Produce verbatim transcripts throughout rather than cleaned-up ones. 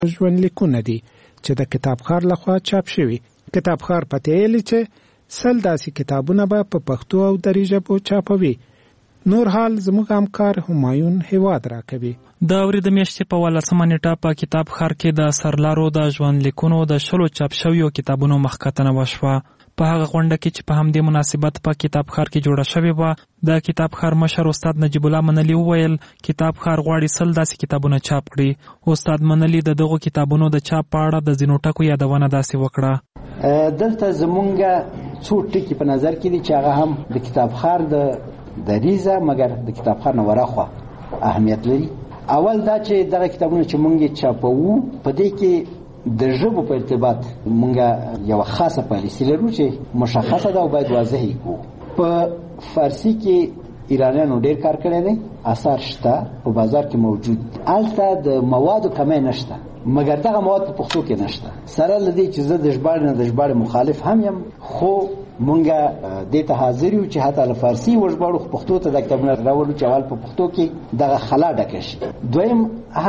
ژوندلیکونه دي چې د کتابخوار لخوا چاپ شوي. کتابخوار پته یې لري چې سل داسې کتابونه به په پښتو او دري ژبو چاپوي. نور حال زموږ همکار همایون هیواد راکوي. د اورېدو میاشتې په اوولسمه نیټه په کتابخوار کې د سرلارو د ژوندلیکونو د شلو چاپ شویو کتابونو مخکتنه وشوه. په هغه غونډه کې چې په همدې مناسبت په کتابخوار کې جوړه شوې وه، د کتابخوار مشر استاد نجیب الله منلي وویل کتابخوار غواړي سل داسې کتابونه چاپ کړي. استاد منلي د دغو کتابونو د چاپ په اړه د ځینو ټکو یادونه داسې وکړه. دلته زمونږ څو ټکي په نظر کې دي چې هغه هم د کتابخوار د دریزه مګر د کتابخوار نه ورخوا اهمیت لري. اول دا چې دغه کتابونه چې مونږ چاپوو په دې کې د ژبو په ارتباط مونږ یو خاصه پالیسی لرو چې مشخصه ده او باید واضح وي. په فارسی کې ایرانیانو ډېر کار کړی دی، اثار شته په بازار کې موجود. البته د موادو کمی نشته مګر دغه مواد په پښتو کې نشته. سره لدی چې زه د ژباړې نه د ژباړې مخالف هم یم، خو مونږه دې ته حاضر یو چې حتی له فارسی وژباړو خو پښتو ته د کتابونه راوړو چې اول په پښتو کې دغه خلا ډکه شي. دویم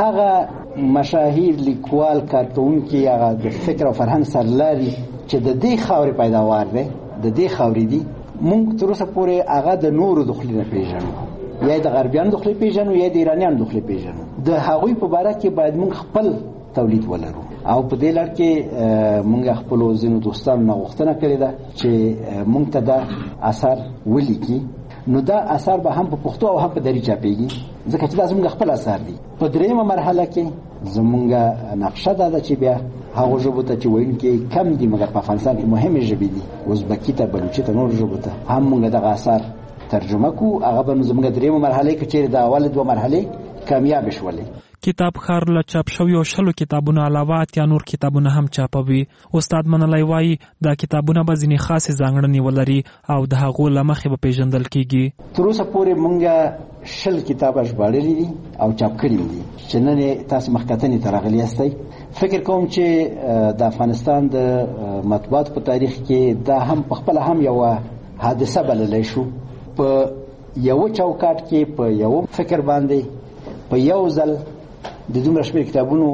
هغه مشاهیر لیکوال کارکونکي هغه د فکر او فرهنګ سرلاري چې د دې خاورې پیداوار دی، د دې خاورې دي، مونږ تر اوسه پورې هغه د نورو دخلي نه پیژنو، یا د غربیانو دخلي پیژنو یا د ایرانیانو دخلي پیژنو. د هغوی په باره کې باید مونږ خپل تولید ولرو او په دې لړ کې مونږ خپل ځینو دوستانو نه غوښتنه کړې ده چې مونږ ته دا اثر ولیکي. نو دا اثر به هم په پښتو او هم په دري چاپېږي ځکه چې دا زموږ خپل اثر دي. په دریمه مرحله کې زموږ نقشه دا ده چې بیا هغو ژبو ته چې ویونکي کم دي مګر په افغانستان کې مهمې ژبې دي، ازبکي ته، بلوچي ته، نور ژبو ته هم مونږ دغه اثر ترجمه کو. هغه به نو زموږ دریمه مرحله کې چیرې د اول دوه مرحلې کامیاب شولې. کتابخوار له چاپ شویو شلو کتابونو علاوه اتیا نور کتابونه هم چاپوي. استاد منلی وایي دا کتابونه به ځینې خاصې ځانګړنې ولري او د هغو له مخې به پیژندل کیږي. تر اوسه پورې مونږ شل کتابه ژباړلي دي او چاپ کړي دي چې نن یې تاسو مخکتنې ته راغلي یاستئ. فکر کوم چې د افغانستان د مطبوعاتو په تاریخ کې دا هم په خپله هم یوه حادثه بللی شو. په یو چوکاټ کې په یو فکر باندې په یو ځل د دومره شمېر کتابونو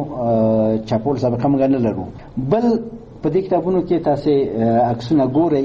چاپول سابقه موږ نه لرو. بل په دې کتابونو کې تاسې عکسونه ګورئ،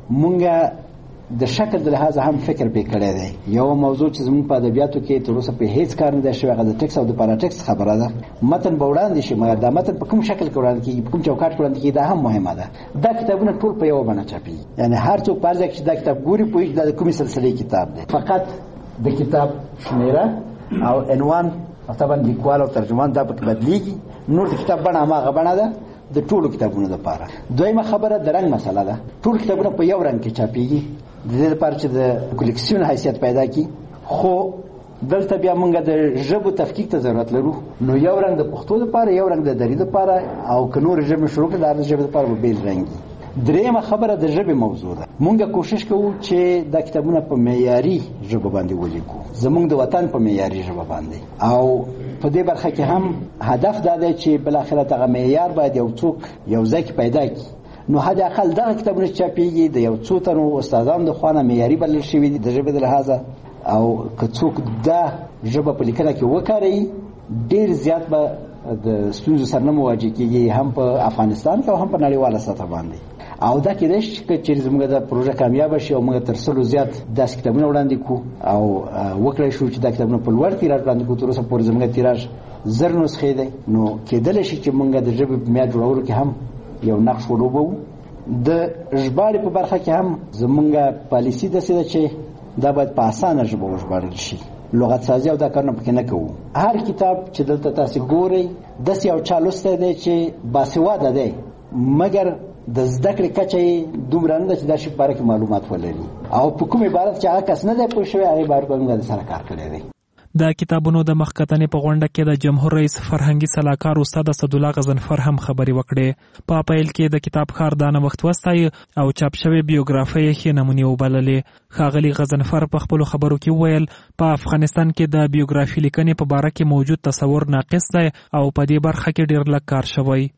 موږ د شکل د لحاظه هم فکر پې کړی دی. یو موضوع چې زموږ په ادبیاتو کې تر اوسه پې هېڅ کار نه دی شوی هغه د ټکس او د پاراټکس خبره ده. متن به وړاندې شي مګر دا متن په کوم شکل کې وړاندې کېږي، په کوم چوکاټ کې وړاندې کېږي، دا هم مهمه ده. دا کتابونه ټول په یوه بڼه چاپېږي، یعنې هر څوک په هر ځای کې چې دا کتاب ګوري پوهېږي دا د کومې سلسلې کتاب دی. فقط د کتاب شمېره او عنوان او طبعا لیکوال او ترجمان دا پکې بدلیږي، نور د کتاب بڼه هماغه بڼه ده د ټولو کتابونو دپاره. دویمه خبره د رنګ مسله ده. ټول کتابونه په یو رنګ کې چاپېږي د دې لپاره چې د کلیکسیون حیثیت پیدا کړي. خو دلته بیا موږ د ژبو تفکیک ته ضرورت لرو، نو یو رنګ د پښتو دپاره، یو رنګ د دري دپاره، او که نورې ژبې شروع کړي د هر ژبې دپاره به بېل رنګ وي. درېیمه خبره د ژبې موضوع ده. مونږ کوشش کوو چې دا کتابونه په معیاري ژبه باندې ولیکو، زمونږ د وطن په معیاري ژبه باندې. او په دې برخه کې هم هدف دا دی چې بالاخره دغه معیار باید یو څوک یو ځای کې پیدا کړي. نو حد اقل دغه کتابونه چاپېږي د یو څو تنو استادانو د خوا نه معیاري بلل شوي دي د ژبې د لحاظه، او که څوک دا ژبه په لیکنه کې وکاروي ډېر زیات به د ستونزو سره نه مواجه کېږي، هم په افغانستان کې او هم په نړیواله سطح باندې. او دا کېدای شي چې زموږ دا پروژه کامیابه شي او موږ تر سلو زیات داسې کتابونه وړاندې کړو او وکړای شو چې دا کتابونه په لوړ تیراژ وړاندې کړو. تر اوسه پورې زموږ تیراژ زر نسخې دی، نو کېدلی شي چې موږ د ژبې په معیار جوړولو کې هم یو نقش ولوبوو. د ژباړې په برخه کې هم زموږ پالیسي داسې ده چې دا باید په اسانه ژبه وژباړل شي، لغت سازي او دا کارونه پکې نه کوو. هر کتاب چې دلته تاسې ګورئ داسې یو چا لوستی دی چې باسواده دی مګر د زده کړې کچه یې دومره نه ده چې دا شي په باره کې معلومات ولري، او په کوم عبارت چې هغه کس نه دی پوه شوی هغې باره به موږ د سره کار کړی دی. د کتابونو د مخکتنې په غونډه کې د جمهور رئیس فرهنګي سلاکار استاد اسدالله غضنفر هم خبرې وکړې. په پیل کې د کتابخوار دا نوښت وستایه او چاپ شوې بیوګرافۍ یې ښې نمونې وبللې. ښاغلي غضنفر په خپلو خبرو کې وویل په افغانستان کې د بیوګرافي لیکنې په باره کې موجود تصور ناقص دی او په دې برخه کې ډېر لږ کار شوی.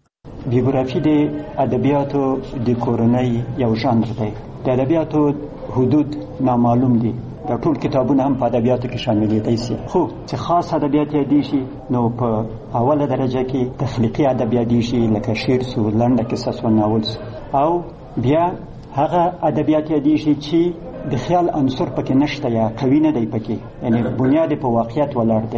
بیوګرافي د ادبیاتو د کورنۍ یو ژانر دی. د ادبیاتو حدود نامعلوم دي. دا ټول کتابونه هم په ادبیاتو کې شاملېدای شي، خو چې خاص ادبیات یادې شي نو په اوله درجه کې تخلیقي ادب یادې شي، لکه شعر سو، لنډه کیسه سو، ناول سو. او بیا هغه ادبیات یادې شي چې د خیال عنصر پکې نشته یا قوي نه دی پکې، یعنی بنیاد په واقعیت ولاړ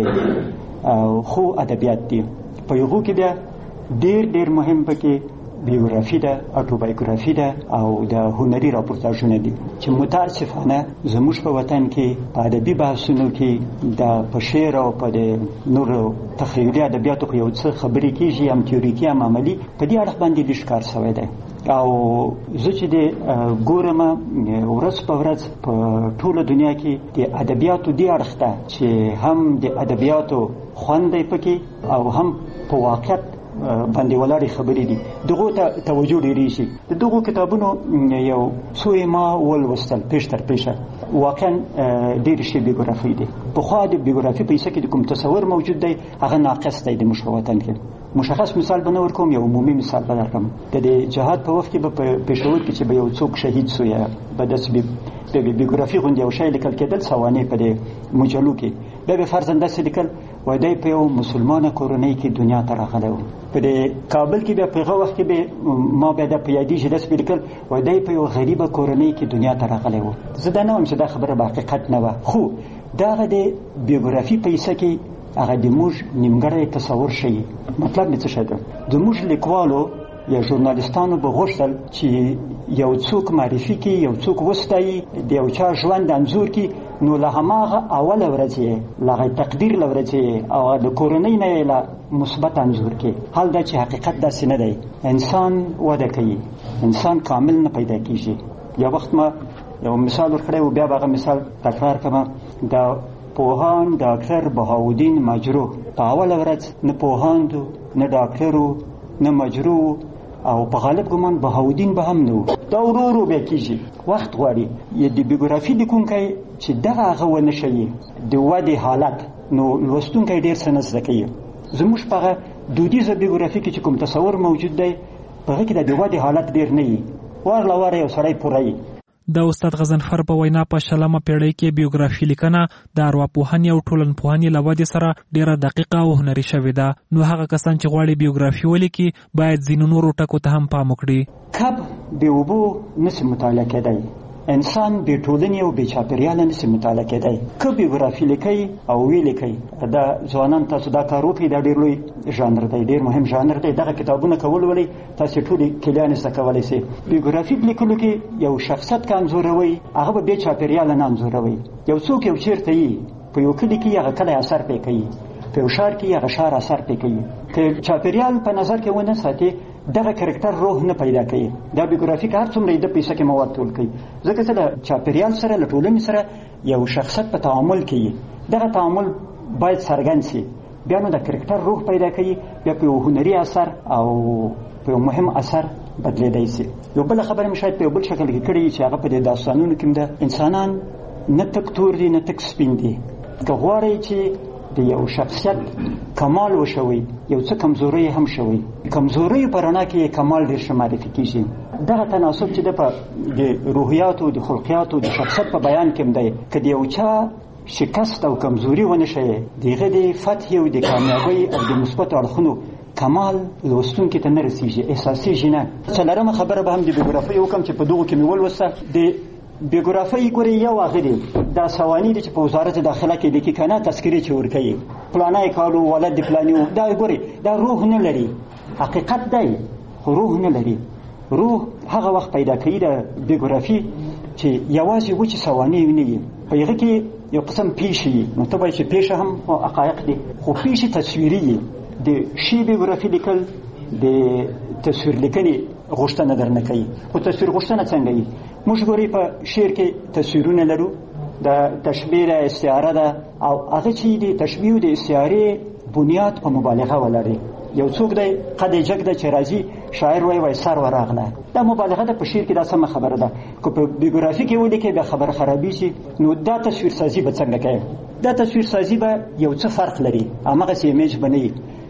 دی او خو ادبیات دي. په یغو کې بیا ډېر ډېر مهم پکې بیوګرافي ده، اټوبایوګرافي ده او د هنري راپورتاژونه دي چې متاسفانه زموږ په وطن کې په ادبي بحثونو کې د په شعر او په د نورو تخیلي ادبیاتو خو یو څه خبرې کېږي، هم تیوریکي هم عملي. په دې اړخ باندې لږ کار شوی دی او زه چې د ګورم ورځ په ورځ په ټوله دنیا کې د ادبیاتو دې اړخ ته چې هم د ادبیاتو خوند دی پکې او هم په واقعیت باندې ولاړې خبرې دي، دغو ته توجه ډېرې شي. د دغو کتابونو یو څو یې ما ولوستل پیش تر پیشه، واقعا ډېرې ښې بیوګرافۍ دي. پخوا د بیوګرافي په حصه کې د کوم تصور موجود دی هغه ناقص دی د موږ په وطن کې. مشخص مثال به نه ورکوم، یو عمومي مثال به درکړم. د دې جهاد په وخت کې به په پېښور کې چې به یو څوک شهید سو یا به داسې بیوګرافي غوندې یو شی لیکل کېدل سوانح په دې مجلو کې، بیا به فرضاً داسې لیکل وای دی په یو مسلمانه کورنۍ کې دنیا ته راغلی و. په دې کابل کې بیا په هغه وخت کې به ما بیا د په یادېږي داسې به لیکل وای دی په یو غریبه کورنۍ کې دنیا ته راغلی و. زه دا نه وایم چې دا خبره به حقیقت نه وه، خو دغه د بیوګرافي په حصه کې هغه د موږ نیمګړی تصور ښیي. مطلب مې څه شی ده؟ زموږ لیکوالو یا ژورنالیستانو به غوښتل چې یو څوک معرفي کړي، یو څوک وستایي، د یو چا ژوند انځور کړي، نو له هماغه اوله ورځې له هغه تقدیر له ورځې او د کورنۍ نه یې له مثبت انځور کړي. حال دا چې حقیقت داسې نه دی. انسان وده کوي، انسان کامل نه پیدا کېږي. یو وخت ما یو مثال ورکړی و، بیا به هغه مثال تکرار کړم. د پوهان ډاکټر بهاودین مجروح په اوله ورځ نه پوهاند و، نه ډاکټر و، نه مجروح او په غالب ګمان بهاودین به هم نه و. دا ورو ورو بیا کېږي، وخت غواړي. د بیوګرافي لیکونکی چې دغه هغه ونه ښیي د ودې حالت، نو لوستونکی ډېر څه نه زده کوي. زموږ په هغه دودیزه بیوګرافي کې چې کوم تصور موجود دی په هغه کې د ودې حالت ډېر نه وي، وار له واره یو سړی پوره وي. د استاد غضنفر په وینا په شلمه پیړۍ کې بیوګرافي لیکنه د ارواپوهنې او ټولنپوهنې له ودې سره ډېره دقیقه او هنري شوې ده. نو هغه کسان چې غواړي بیوګرافي ولیکي باید ځینو نورو ټکو ته هم پام وکړي. کب بې اوبو نسي مطالعه کېدی، انسان بې ټولنې او بې چاپېریاله نسي مطالعه کېدی. که بیوګرافي لیکئ او ویې لیکئ، دا ځوانان تاسو دا کار وکړئ، دا ډېر لوی ژانر دی، ډېر مهم ژانر دی. دغه کتابونه که ولولئ تاسې ټولې کلیانې زده کولی شئ. بیوګرافي لیکلو کې یو شخصیت که انځوروئ هغه به بې چاپېریاله نه انځوروئ. یو څوک یو چېرته یي، په یو کلي کې هغه کلی اثر پرې کوي، په یو ښار کې هغه ښار اثر پرې کوي. که چاپېریال په نظر کې ونه ساتي دغه کرکټر روح نه پیدا کوي. دا بیوګرافي که هر څومره د پیسه کې مواد ټول کوي، ځکه چې له چاپېریال سره له ټولنې سره یو شخصیت په تعامل کوي، دغه تعامل باید څرګند شي. بیا نو د کرکټر روح پیدا کوي، بیا په یو هنري اثر او په یو مهم اثر بدلېدای شي. یو بله خبره مې شاید په یو بل شکل کې کړې چې هغه په دې داستانونو کې ده، انسانان نه تک تور دي نه تک سپین دي. که غواړئ چې د یو شخصیت کمال وشوي، یو څه کمزوري هم شوي، کمزوري په رڼا کې کمال ډېر ښه معرفي کېږي. دغه تناسب چې د په د روحیاتو د خلقیاتو د شخصیت په بیان کې هم دی. که د یو چا شکست او کمزوري ونه ښیي، د هغه د فتحې او د کامیابۍ او د مثبتو اړخونو کمال لوستونکي ته نه رسېږي، احساسېږي نه. څلورمه خبره به هم د بیوګرافۍ وکړم چې په دغو کې مې ولوسته. د بیوګرافۍ ګورې یو هغه دی، دا سوانح دي چې په وزارت داخله کې لیکي که نه، تذکرې چې ورکوي، فلانی کال و ولد د فلاني و. دا ګورې دا روح نه لري، حقیقت دی خو روح نه لري. روح هغه وخت پیدا کوي د بیوګرافي چې یوازې وچې سوانح نه وي، په هغه کې یو قسم پیښې وي. نو ته وایې چې پیښه هم حقایق دي، خو پیښې تصویري وي. د ښې بیوګرافي لیکل د تصویر لیکنې غوښتنه درنه کوي. خو تصویر غوښتنه څنګه وي؟ موږ ګورئ په شعر کې تصویرونه لرو، د تشبیه ده، استعاره ده، او هغه چې د تشبیه د استعارې بنیاد په مبالغه ولري. یو څوک دی قد جګ ده چې راځي شاعر وایي وایي سر ورغله، دا مبالغه ده. په شعر کې دا سمه خبره ده. که په بیوګرافي کې ولیکي بیا خبره خرابېږي، نو دا تصویر سازي به څنګه کوي؟ دا تصویر سازي به یو څه فرق لري، هماغسې ایمیج به نه وي.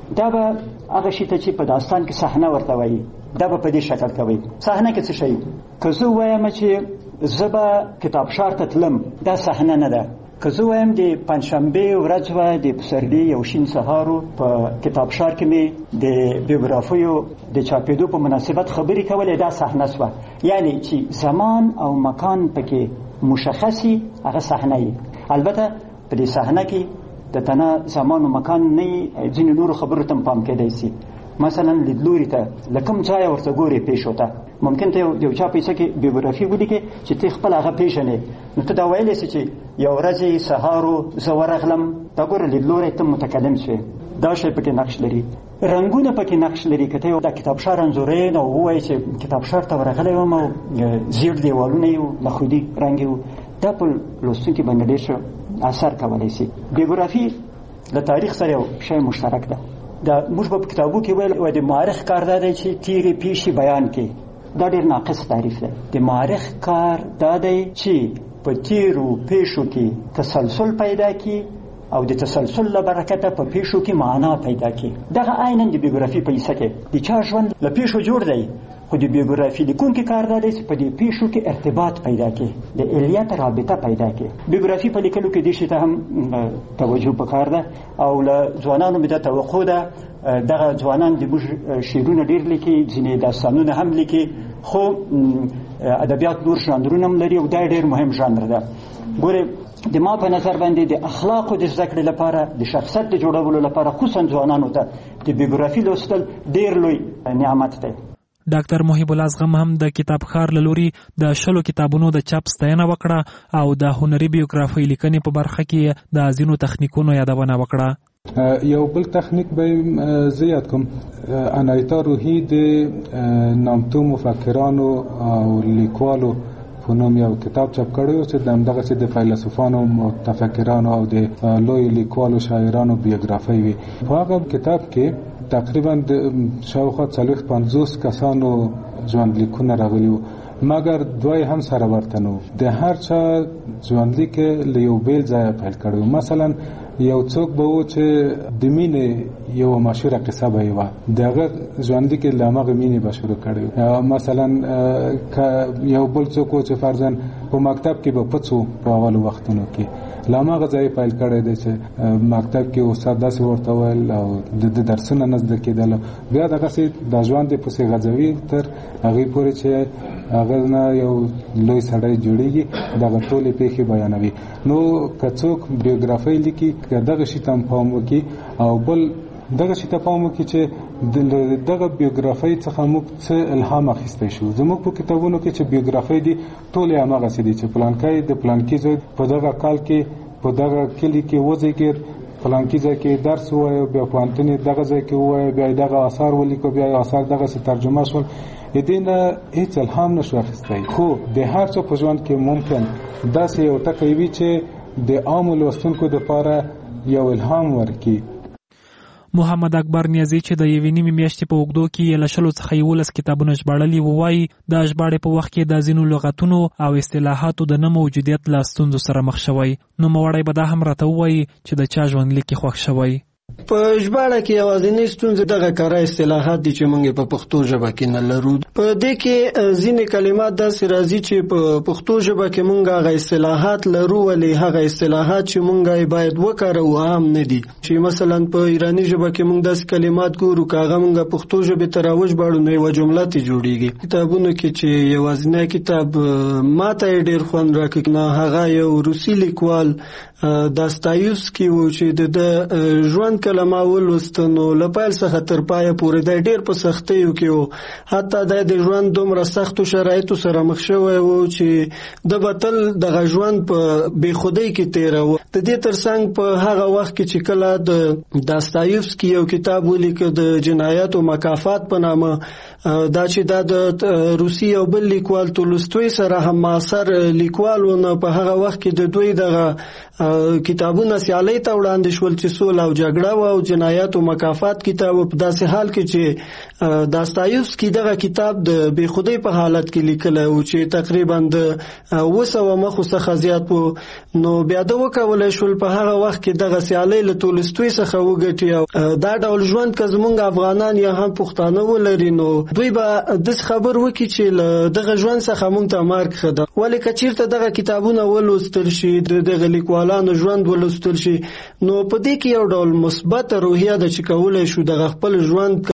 دا به هغه شي ته چې په داستان کې صحنه ورته وایي دا به په دې شکل کوي. صحنه کې څه شي؟ که زه وایم چې زه به کتاب ښار ته تلم، دا صحنه نه ده. که زه وایم د پنجشنبې ورځ وه د پسرلي یو شین سهار و، په کتاب ښار کې مې د بیوګرافیو د چاپېدو په مناسبت خبرې کولې، دا صحنه سوه. یعنی چې زمان او مکان پکې مشخصي، هغه صحنه یي. البته په دې صحنه کې د تنه زمان او مکان نه ځینې نورو خبرو ته پام کېدی سي. مثلا لیدلوري ته له کوم ځایه ورته ګورې پیښو ته، ممکن ته یو چا پیسه کې بیوګرافي ولیکې چې ته خپل هغه پیژنې، نو ته دا ویلی سي چې یو ورځ سهار و زه ورغلم، دا ګوره لیدلوری ته متکلم شوې، دا شی پکې نقش لري. رنګونه پکې نقش لري. که ته یو د کتاب ښار انځورین او ووایې چې کتاب ښار ته ورغلی وم او زیړ دیوالونه یې وو، نخودي رنګ یې وو، دا په لوستونکي باندې ډېر ښه اثر کولی سي. بیوګرافي له تاریخ سره یو شی مشترک ده. دا موږ په کتابو کې ویل و د مورخ کار دا دی چې تیرې پیښې بیان کړي. دا ډېر ناقص تعریف دی. د مورخ کار دا دی چې په تیرو پیښو کې تسلسل پیدا کړي او د تسلسل له برکته په پیښو کې معنا پیدا کړي. دغه عیناً د بیوګرافي په حصه کې د چا ژوند له پیښو جوړ دی، خو د بیوګرافي لیکونکي کار دا دی چې په دې پیښو کې ارتباط پیدا کړي، د علیت رابطه پیدا کړي. بیوګرافي په لیکلو کې دې شي ته هم توجه پکار ده او له ځوانانو مې دا توقع ده. دغه ځوانان د موږ شعرونه ډېر لیکي، ځینې داستانونه هم لیکي، خو ادبیات نور ژانرونه هم لري او دا ډېر مهم ژانر ده. ګورې د ما په نظر باندې د اخلاقو د زده کړې لپاره، د شخصیت د جوړولو لپاره، خصوصا ځوانانو ته د بیوګرافي لوستل ډېر لوی نعمت دی. ډاکټر محب الله زغم هم د کتاب ښار له لوري د شلو کتابونو د چاپ ستاینه وکړه او د هنري بیوګرافۍ لیکنې په برخه کې د ځینو تخنیکونو یادونه وکړه. یو بل تخنیک به زیات کوم، انایتا روحی د نامتو مفکرانو او لیکوالو په نوم یو کتاب چاپ کړی چې دغه چې د فیلسوفانو، متفکرانو او د لوی لیکوالو شاعرانو بیوګرافۍ وي. په هغه کتاب کې تقریبا شاوخوا څلوېښت پنځوس کسانو ژوندلیکونه راغلي وو، مګر دوی هم سره ورته نه وو. د هر چا ژوندلیک له یو بیل ځایه پیل کړی وو. مثلا یو څوک به و چې د مینې یو مشهوره قصه به یې وه، د هغه ژوندلیک له هماغه مینې به شروع کړی وو. مثلا یو بل څوک و چې فرضاً په مکتب کې به پڅ و په اولو وختونو کې، له هماغه ځایه پیل کړی دی چې مکتب کې استاد داسې ورته ویل او د درسونه نه زده کېدل، بیا دغسې د ژوند پسې غځوي تر هغې پورې چې هغه نه یو لوی سړی جوړېږي، دغه ټولې پیښې بیانوي. نو که څوک بیوګرافۍ لیکي، که دغه شي ته هم پام وکړي او بل دغه شي ته پام وکړي چې دغه بیوګرافۍ څخه موږ څه الهام اخیستی شو. زموږ په کتابونو کې چې بیوګرافۍ دي ټولې هماغسې دي چې پلانکی د پلانکي زوی په دغه کال کې په دغه کلي کې وزېږېد، پلانکي ځای کې درس ووایه، بیا پوهنتون یې دغه ځای کې ووایه، بیا دغه آثار ولیکو، بیا آثار دغسې ترجمه شول. د دې نه هېڅ الهام نشو اخیستی. خو د هر چا په ژوند کې ممکن داسې یو ټکی وي چې د عامو لوستونکو دپاره یو الهام ورکړي. محمد اکبر نیازی چې د یوې نیمې میاشتې په اوږدو کې یې له شلو څخه یولس کتابونه ژباړلي وو، وایي د ژباړې په وخت کې د ځینو لغتونو او اصطلاحاتو د نه موجودیت له ستونزو سره مخ شوی. نوموړی به دا هم راته ووایي چې د چا ژوندلیک یې خوښ شوی. په ژباړه کې یوازینی ستونزه دغه کاره اصطلاحات دي چې موږ په پښتو ژبه کې نه لرو. په دې کې ځینې کلمات داسې راځي چې په پښتو ژبه کې موږ هغه اصطلاحات لرو، ولې هغه اصطلاحات چې موږ یې باید وکاروو عام نه دي. چې مثلا په ایرانی ژبه کې موږ داسې کلمات ګورو که هغه موږ پښتو ژبې ته راوژباړو نو یوه جمله ترې جوړېږي. کتابونو کې چې یوازینی کتاب ماته یې ډېر خوند راکړ نه هغه یو روسي لیکوال داستایوفسکي و چې د ژوند کلمه ولوسته نو له پیل څخه تر پایه پورې دی ډېر په سختیو کې و، حتی دی د ژوند دومره سختو شرایطو سره مخ شوی و چې د به تل دغه ژوند په بېخودۍ کې تېروه. د دې ترڅنګ په هغه وخت کې چې کله د داستایوفسکي یو کتاب ولیکه د جنایت و مکافات په نامه، دا چې دا د روسي یو بل لیکوال تولستوی سره هم معاصر لیکوال و، نو په هغه وخت کې د دوی دغه کتابونه سیالۍ ته وړاندې شول چې سوله او جګړه و او جنایت و مکافات کتاب. په داسې حال کې چې داستایوفسکي دغه کتاب د بېخودۍ په حالت کې لیکلی و چې تقریبا د اوه سوه مخو څخه زیات و، نو بیا ده وکول کولای شول په هغه وخت کې دغه سیالي له تولستوی څخه وګټي. دا ډول ژوند که زمونږ افغانان یا هم پښتانه ولري نو دوی به داسې خبر وکړي چې له دغه ژوند څخه مونږ ته مرګ ښه ده. ولې که چېرته دغه کتابونه ولوستل شي، د دغه لیکوالانو ژوند ولوستل شي، نو په دې کې یو ډول مثبته روحیه ده چې کولی شو دغه خپل ژوند